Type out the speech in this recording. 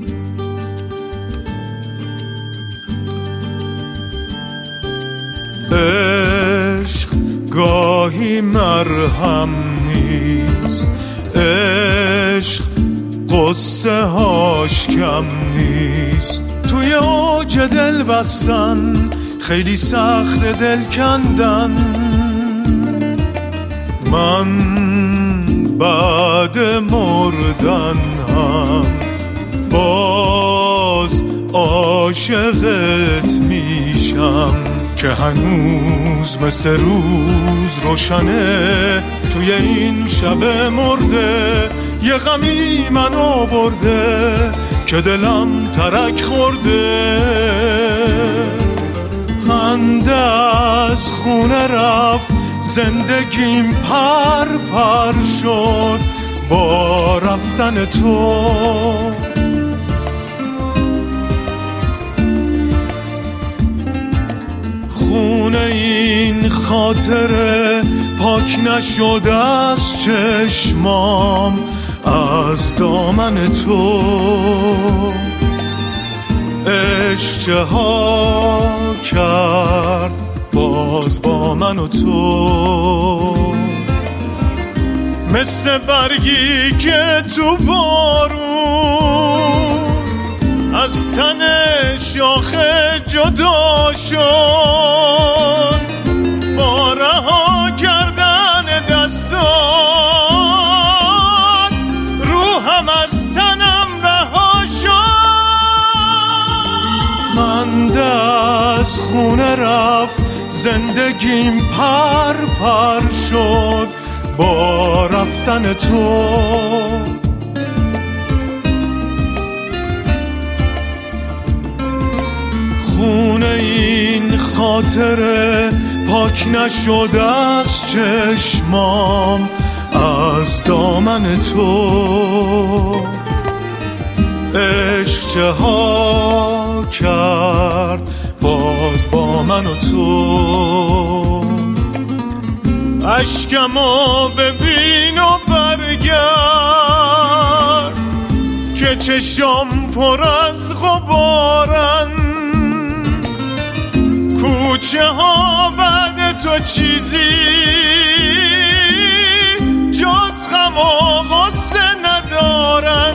عشق گاهی مرهم نیست، عشق قصه هاش کم نیست. توی اوج دل بستن خیلی سخت دل کندن. من بعد مردن هم باز عاشقت میشم که هنوز مثل روز روشنه. توی این شب مرده یه غمی منو برده که دلم ترک خورده. خنده از خونه رفت، زندگیم پر پر شد با رفتن تو. خونه این خاطره پاک نشده از چشمام از دامن تو. عشق چه ها کرد باز با من و تو. مثل برگی که تو بارون از تن شاخه جدا شد، با رها کردن دستات روحم از تنم رها شد. خنده از خونه رفت، زندگیم پر پر شد با رفتن تو. خونه این خاطره پاک نشده از چشمام از دامن تو. عشق چه ها کرد باز با من و تو. اشکمو ببین و برگرد که چشم پر از غبارن. کوچه ها بعد تو چیزی جز غم و غصه ندارن.